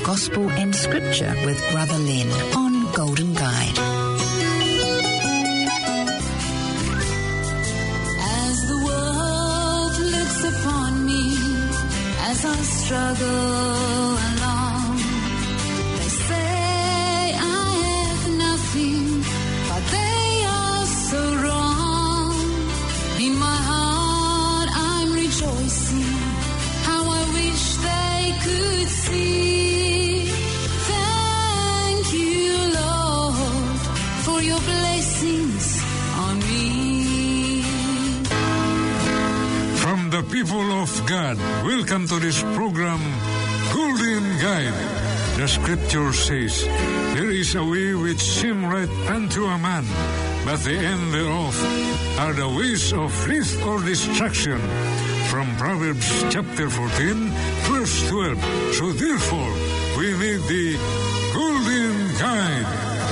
Gospel and Scripture with Brother Len on Golden Guide. As the world looks upon me, as I struggle along, they say I have nothing, but they are so wrong. In my heart I'm rejoicing, how I wish they could see. Thank you, Lord, for your blessings on me. From the people of God, welcome to this program, Golden Guide. The scripture says, there is a way which seems right unto a man, but the end thereof are the ways of death or destruction. From Proverbs chapter 14, verse 12. So therefore, we need the Golden Guide.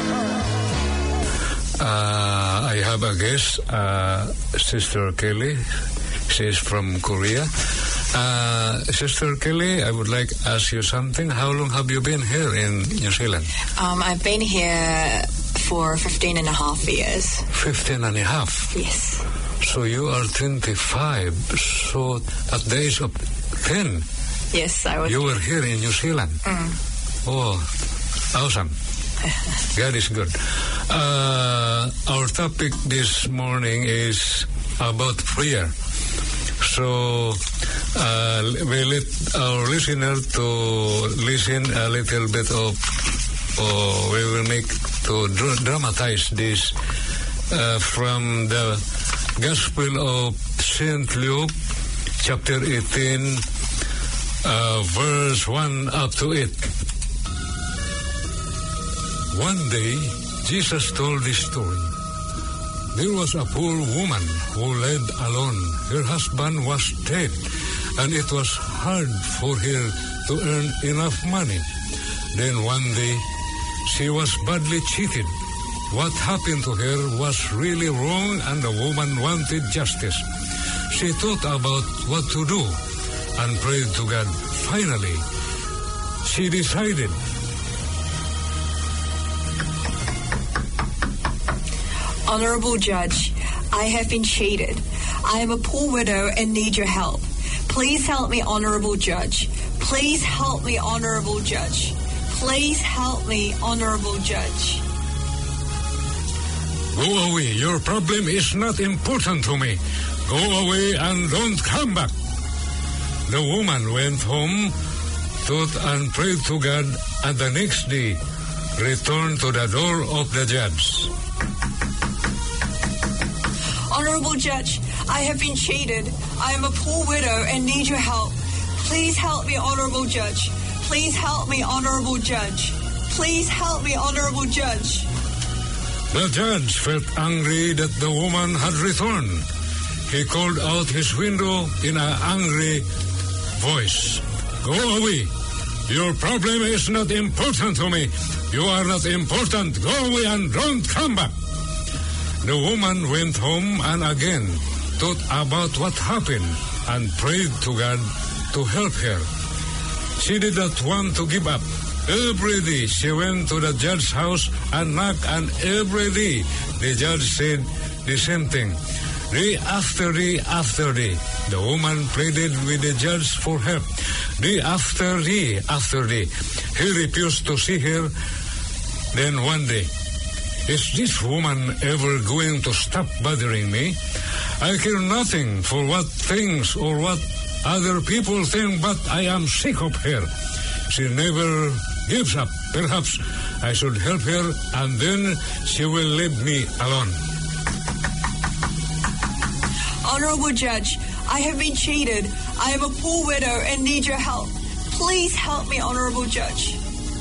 I have a guest, Sister Kelly. She's from Korea. Sister Kelly, I would like to ask you something. How long have you been here in New Zealand? I've been here for 15 and a half years. 15 and a half? Yes. So you are 25. So at the age of 10, Yes, I was. you were here in New Zealand. Oh, awesome. God is good. Our topic this morning is about prayer. So we let our listener to listen a little bit of, we will make to dramatize this from the Gospel of St. Luke, chapter 18, verse 1 up to 8. One day, Jesus told this story. There was a poor woman who lived alone. Her husband was dead, and it was hard for her to earn enough money. Then one day, she was badly cheated. What happened to her was really wrong, and the woman wanted justice. She thought about what to do and prayed to God. Finally, she decided, Honorable Judge, I have been cheated. I am a poor widow and need your help. Please help me, Honorable Judge. Please help me, Honorable Judge. Please help me, Honorable Judge. "Go away. Your problem is not important to me. Go away and don't come back." The woman went home, thought and prayed to God, and the next day returned to the door of the judge. Honorable Judge, I have been cheated. I am a poor widow and need your help. Please help me, Honorable Judge. Please help me, Honorable Judge. Please help me, Honorable Judge. The judge felt angry that the woman had returned. He called out his window in an angry voice, "Go away. Your problem is not important to me. You are not important. Go away and don't come back." The woman went home and again thought about what happened and prayed to God to help her. She did not want to give up. Every day she went to the judge's house and knocked, and every day the judge said the same thing. Day after day after day, the woman pleaded with the judge for help. Day after day after day, he refused to see her. Then one day, "Is this woman ever going to stop bothering me? I care nothing for what things or what other people think, but I am sick of her. She never gives up. Perhaps I should help her, and then she will leave me alone." Honorable Judge, I have been cheated. I am a poor widow and need your help. Please help me, Honorable Judge.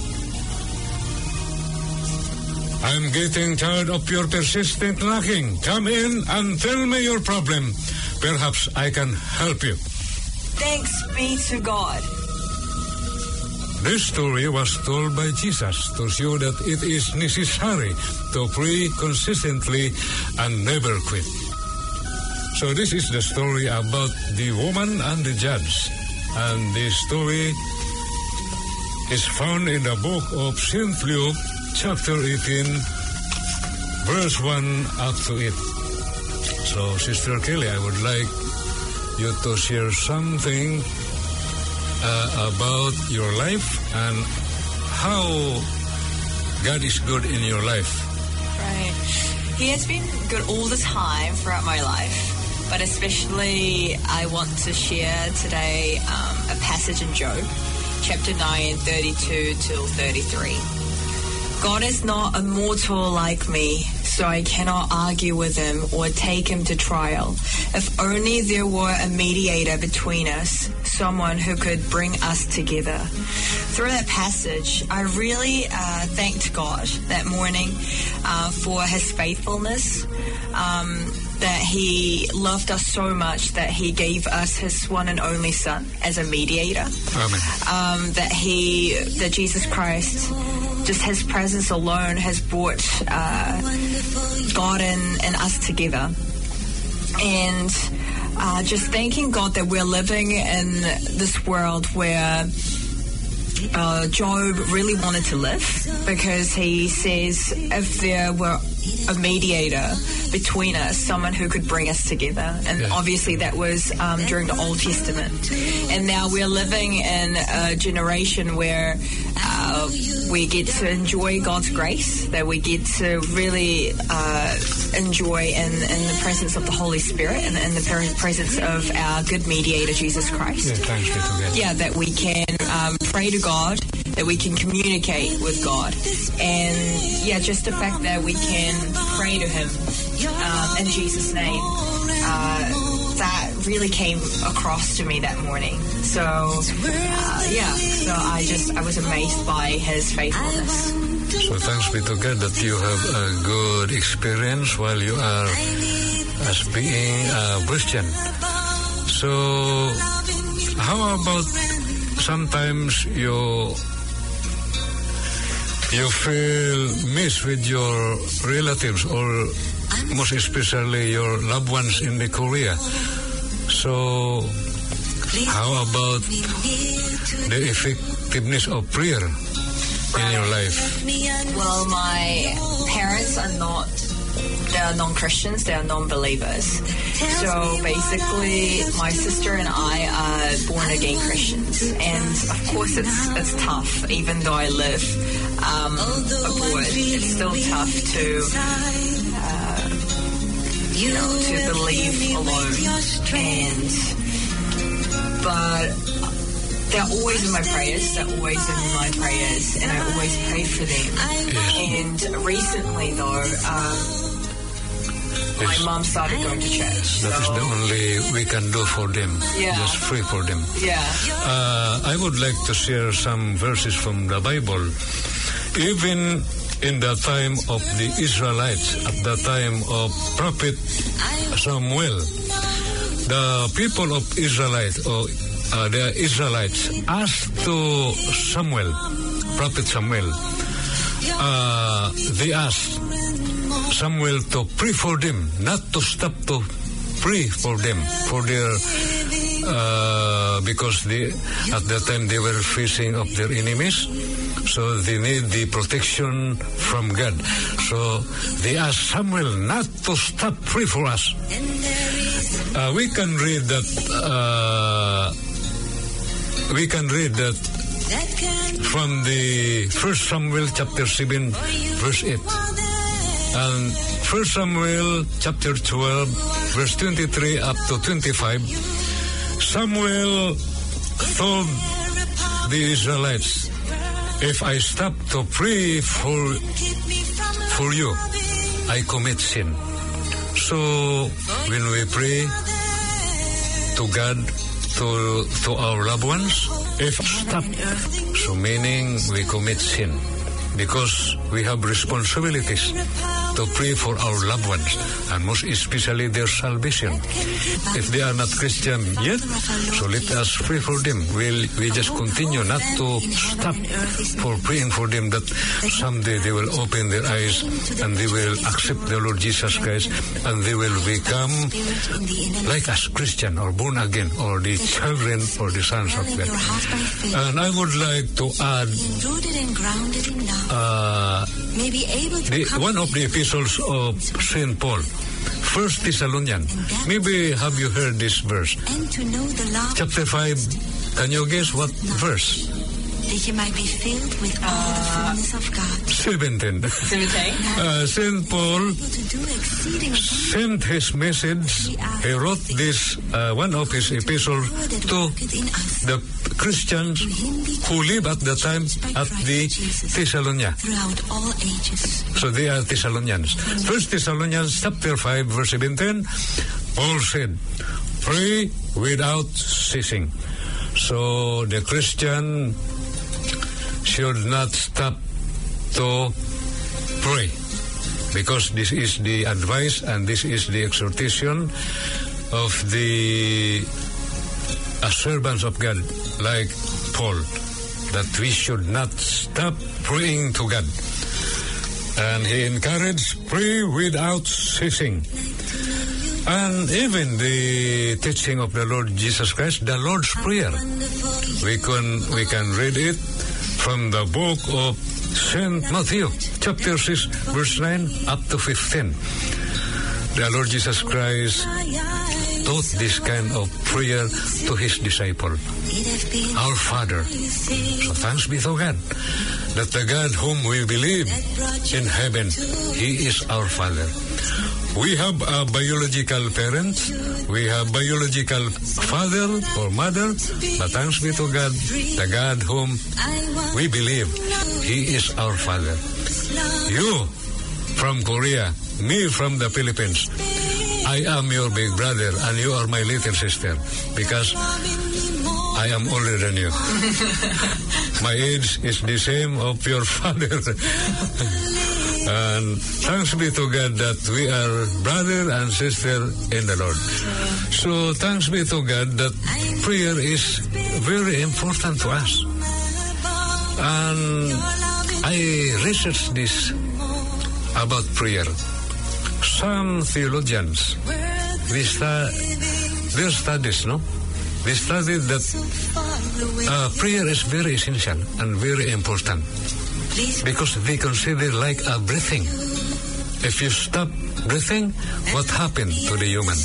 "I'm getting tired of your persistent knocking. Come in and tell me your problem. Perhaps I can help you." Thanks be to God. This story was told by Jesus to show that it is necessary to pray consistently and never quit. So this is the story about the woman and the judge. And the story is found in the book of St. Luke, chapter 18, verse 1 up to 8. So, Sister Kelly, I would like you to share something about your life and how God is good in your life. Right. He has been good all the time throughout my life, but especially I want to share today a passage in Job, chapter 9, 32 till 33. God is not a mortal like me, so I cannot argue with him or take him to trial. If only there were a mediator between us, someone who could bring us together. Through that passage, I really thanked God that morning for his faithfulness, that he loved us so much that he gave us his one and only Son as a mediator. Amen. That Jesus Christ, just his presence alone has brought God and us together. And just thanking God that we're living in this world where Job really wanted to live, because he says if there were a mediator between us, someone who could bring us together. And obviously that was during the Old Testament. And now we're living in a generation where we get to enjoy God's grace, that we get to really enjoy in the presence of the Holy Spirit and in the presence of our good mediator, Jesus Christ. Thanks be to God. Yeah, that we can pray to God, that we can communicate with God. And just the fact that we can pray to him in Jesus' name, that really came across to me that morning. So I was amazed by his faithfulness. So thanks be to God that you have a good experience while you are as being a Christian. So how about sometimes you feel missed with your relatives, or most especially your loved ones in the Korea? So how about the effectiveness of prayer in your life? Well, my parents they're non-Christians, they're non-believers. So basically, my sister and I are born-again Christians. And of course, it's tough. Even though I live abroad, it's still tough to believe alone. But they're always in my prayers. And I always pray for them. And recently, though, my mom started going to church. That is the only we can do for them. Just pray for them. I would like to share some verses from the Bible. Even in the time of the Israelites, at the time of Prophet Samuel, the people of Israelites, the Israelites asked to Samuel, Prophet Samuel, they asked Samuel to pray for them, not to stop to pray for them, for their because at that time they were facing of their enemies, so they need the protection from God. So they asked Samuel not to stop pray for us. We can read that from the 1 Samuel chapter 7 verse 8. And 1 Samuel chapter 12 verse 23 up to 25, Samuel told the Israelites, if I stop to pray for you, I commit sin. So when we pray to God, to our loved ones, if stop, so meaning we commit sin, because we have responsibilities to pray for our loved ones, and most especially their salvation. If they are not Christian yet, so let us pray for them. We just continue not to stop for praying for them, that someday they will open their eyes and they will accept the Lord Jesus Christ, and they will become like us, Christian or born again, or the children or the sons of God. And I would like to add one of the epistles of St. Paul, 1 Thessalonians. Maybe have you heard this verse? Chapter 5. Can you guess what verse? That you might be filled with all the fullness of God. 17. St. Paul sent his message. He wrote this, one of his epistles, to the Christians who live at the time at the Thessalonians. Throughout all ages. So they are Thessalonians. 1 Thessalonians chapter 5 verse 17, Paul said, pray without ceasing. So the Christian should not stop to pray, because this is the advice and this is the exhortation of the servants of God like Paul, that we should not stop praying to God. And he encouraged, pray without ceasing. And even the teaching of the Lord Jesus Christ, the Lord's Prayer, we can read it from the book of St. Matthew, chapter 6, verse 9 up to 15. The Lord Jesus Christ taught this kind of prayer to his disciple, our Father. So thanks be to God, that the God whom we believe in heaven, he is our Father. We have a biological parent, we have biological father or mother, but thanks be to God, the God whom we believe, he is our Father. You from Korea, me from the Philippines, I am your big brother and you are my little sister, because I am older than you. My age is the same of your father. And thanks be to God that we are brother and sister in the Lord. So thanks be to God that prayer is very important to us. And I researched this about prayer. Some theologians, their studies, they studied that prayer is very essential and very important, because they consider like a breathing. If you stop breathing, what happened to the human?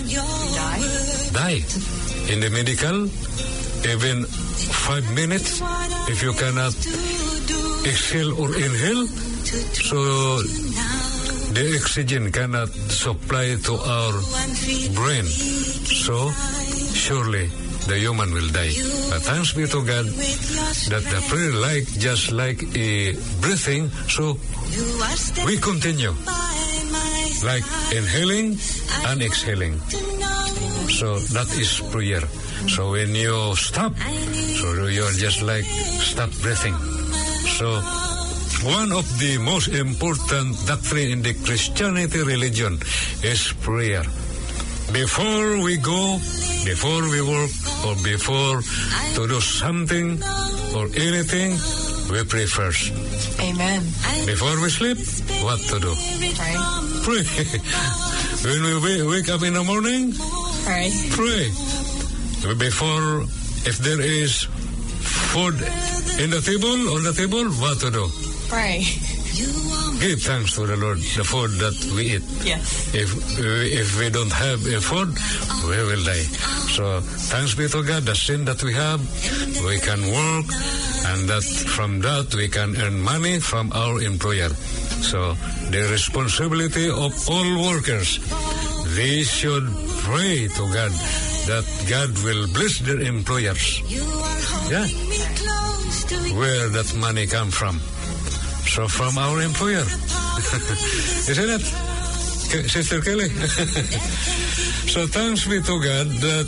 Die. In the medical, even 5 minutes, if you cannot exhale or inhale, so the oxygen cannot supply to our brain. So surely the human will die. But thanks be to God that the prayer just like a breathing, so we continue like inhaling and exhaling. So that is prayer. So when you stop, so you are just like stop breathing. So one of the most important doctrine in the Christianity religion is prayer. Before we go, before we work, or before to do something or anything, we pray first. Amen. Before we sleep, what to do? Pray. When we wake up in the morning, Pray. Pray. Before, if there is food on the table, what to do? Pray. Give thanks to the Lord, the food that we eat. Yes. If we don't have a food, we will die. So thanks be to God, the sin that we have, we can work, and that from that we can earn money from our employer. So the responsibility of all workers, they should pray to God that God will bless their employers. Yeah. Where that money come from? So from our employer. Isn't it, Sister Kelly? So thanks be to God that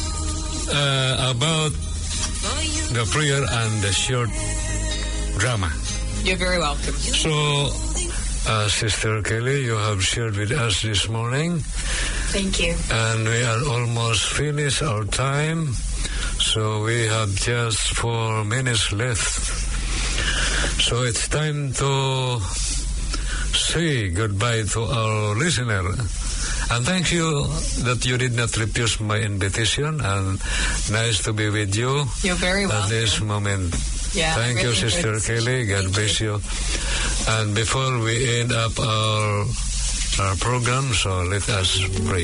about the prayer and the short drama. You're very welcome. So Sister Kelly, you have shared with us this morning. Thank you. And we are almost finished our time, so we have just 4 minutes left. So it's time to say goodbye to our listener. And thank you that you did not refuse my invitation, and nice to be with you. You're very welcome. At this moment. Yeah, Thank you, really Sister good. Kelly. God bless you. And before we end up our program, so let us pray.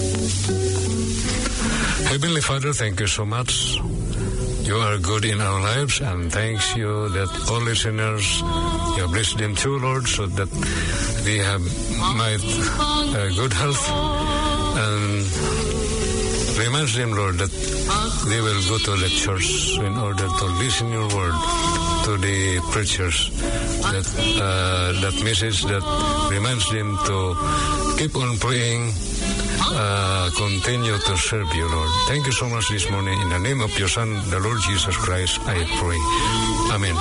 Heavenly Father, thank you so much. You are good in our lives, and thanks you that all listeners, you bless them too, Lord, so that we might good health, and reminds them, Lord, that they will go to the church in order to listen your word to the preachers. That message that reminds them to keep on praying, continue to serve you, Lord. Thank you so much this morning. In the name of your Son, the Lord Jesus Christ, I pray. Amen.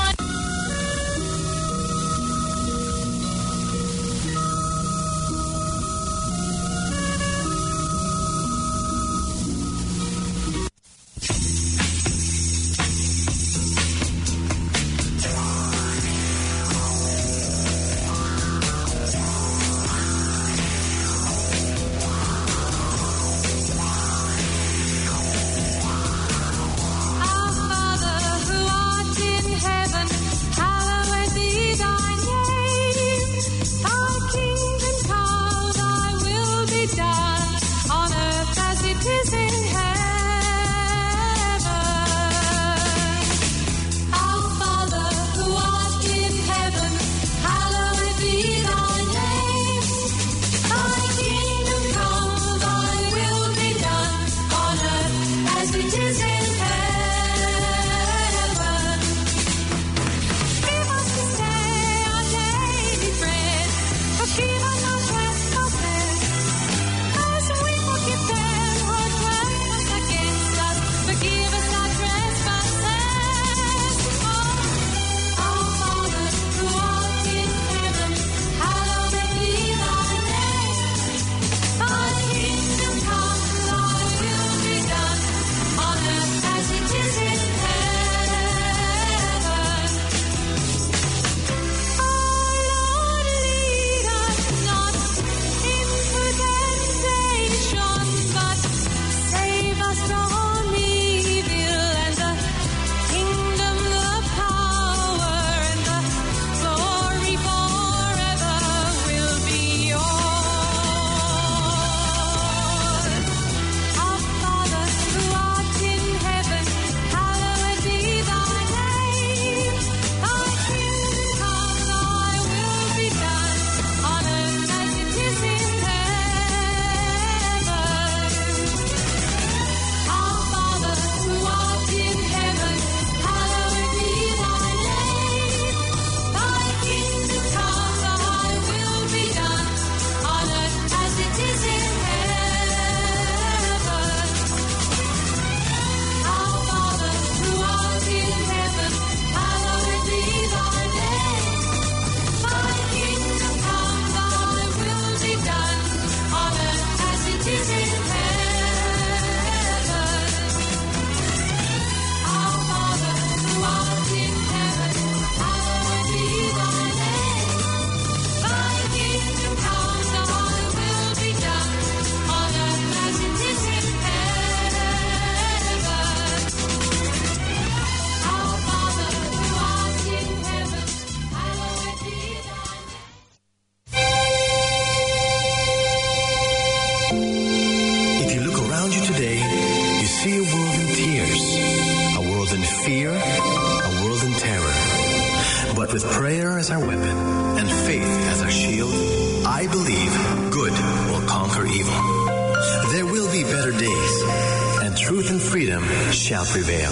With prayer as our weapon and faith as our shield, I believe good will conquer evil. There will be better days, and truth and freedom shall prevail.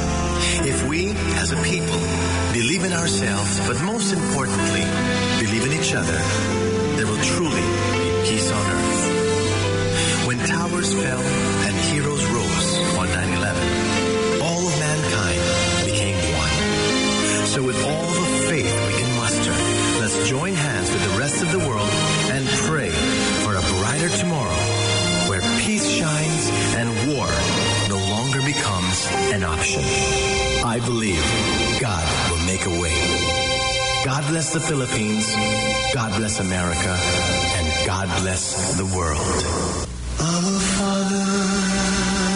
If we, as a people, believe in ourselves, but most importantly, believe in each other, there will truly be peace on earth. When towers fell and heroes rose on 9/11, all of mankind became one. So with all the faith we can muster, let's join hands with the rest of option. I believe God will make a way. God bless the Philippines, God bless America, and God bless the world. Our Father,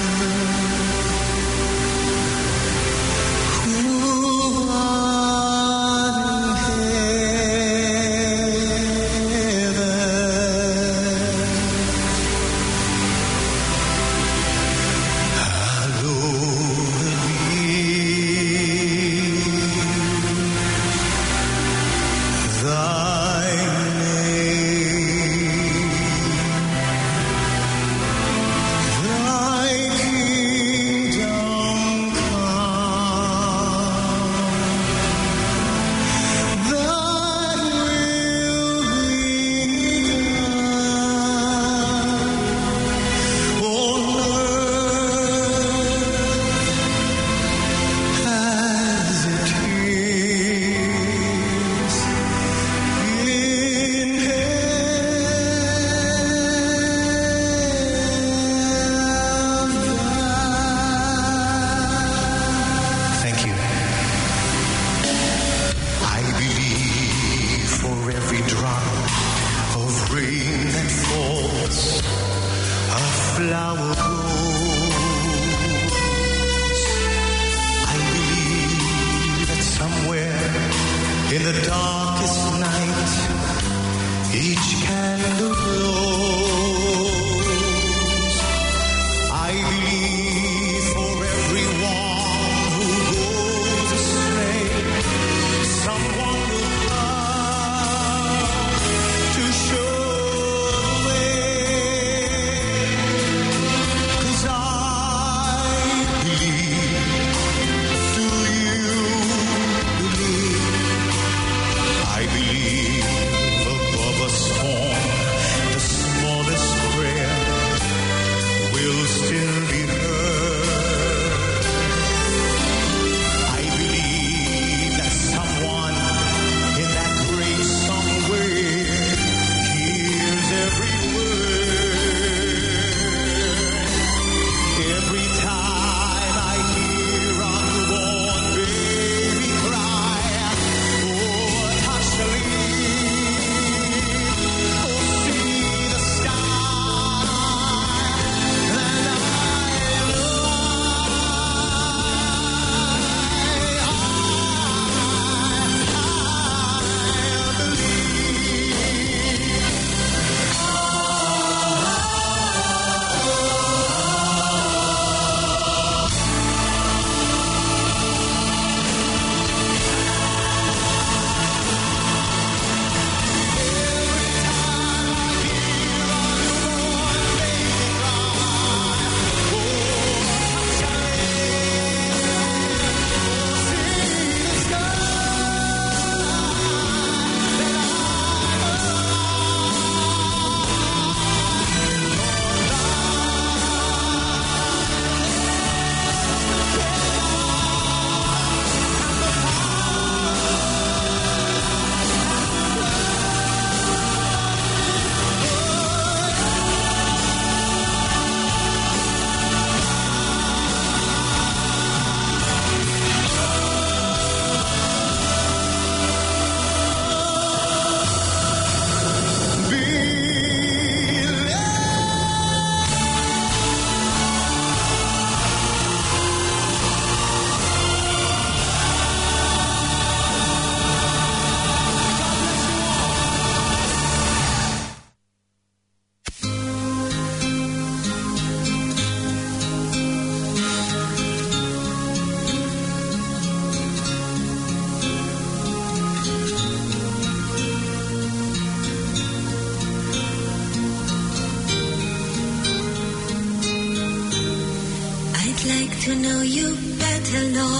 to know you better,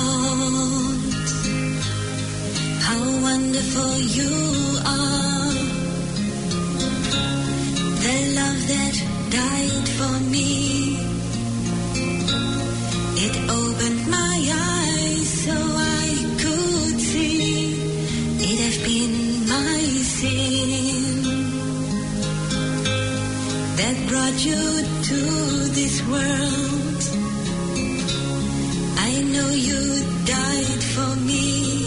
Lord. How wonderful you are. The love that died for me. It opened my eyes so I could see. It has been my sin that brought you to this world. I know you died for me,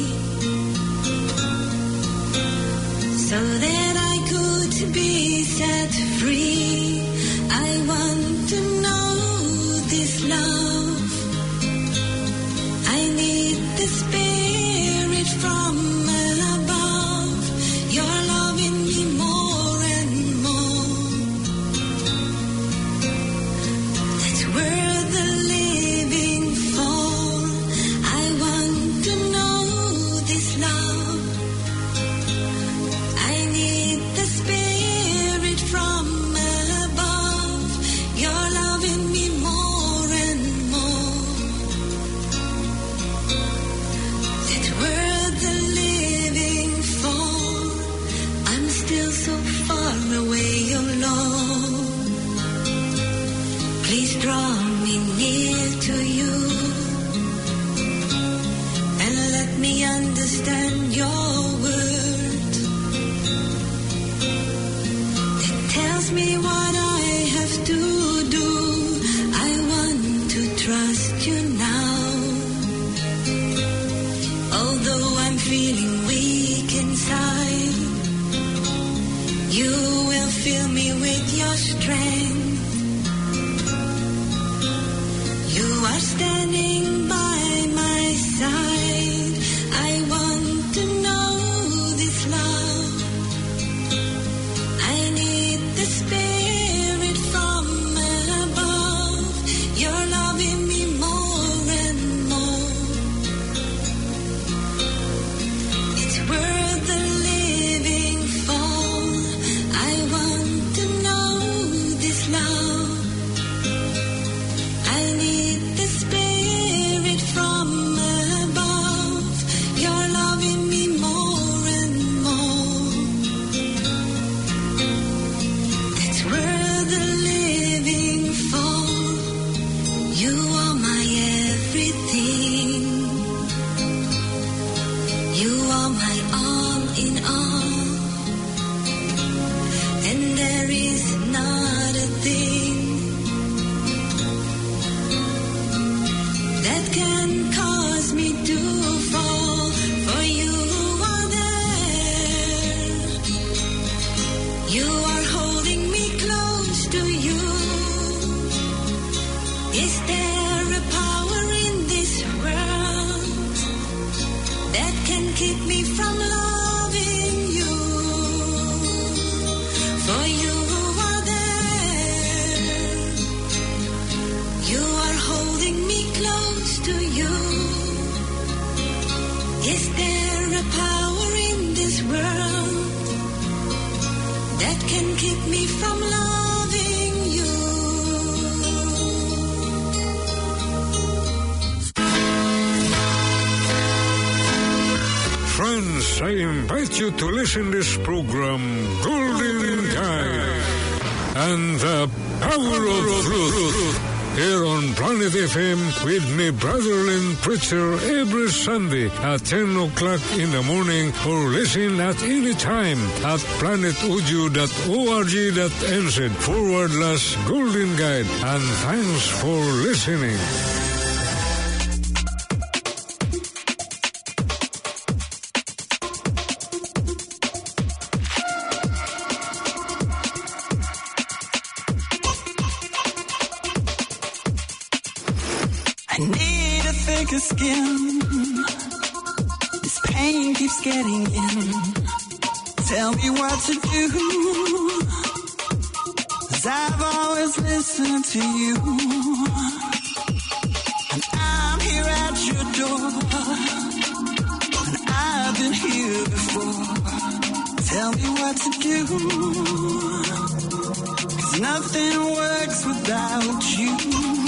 so that I could be set free. I want to know this love. I need the Spirit from above. You're loving me more and more. That's where the living fall. I want to know this love. I need the Spirit from above. You're loving me more and more. That's where the living fall. I'm still so far away, oh Lord. Please draw me near to you and let me understand your word that tells me what I have to do. I want to trust you now. Although I'm feeling weak inside, you will fill me with your strength. You are standing by my side. I want to know this love. I need the Spirit from above. You're loving me more and more. It's where the living fall. I want to know this love. I need the Spirit from above. You're loving me more and more. That's where the living fall. You are my everything. You are my all in all. And there is not a thing that can cause me to fall. For you are there. You are holding me close to you. Is there a power in this world that can keep me from loving you? For you are there. You are holding me close to you. Is there a power in this world that can keep me from loving you? Friends, I invite you to listen this program, Golden Guide, and the Power of Truth, here on Planet FM with me, Brother Lynn Preacher, every Sunday at 10 o'clock in the morning, or listen at any time at planetaudio.org.nz/Golden Guide. And thanks for listening. I need a thicker skin. This pain keeps getting in. Tell me what to do, 'cause I've always listened to you. And I'm here at your door, and I've been here before. Tell me what to do, 'cause nothing works without you.